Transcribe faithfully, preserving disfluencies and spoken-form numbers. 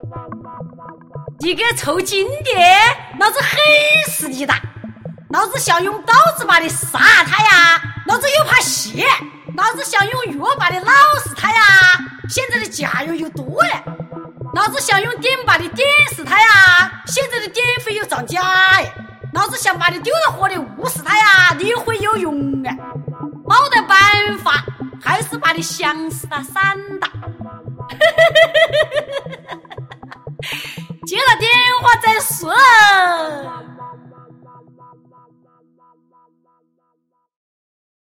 你给臭金爹，老子很是你的，老子想用刀子把你杀他呀，老子又怕血，老子想用药把你老死他呀，现在的价油又多了，老子想用点把你点死他呀，现在的点费又涨价哎，老子想把你丢到火里捂死他呀，你会有用啊，没得办法，还是把你想死他散打。接了电话再说。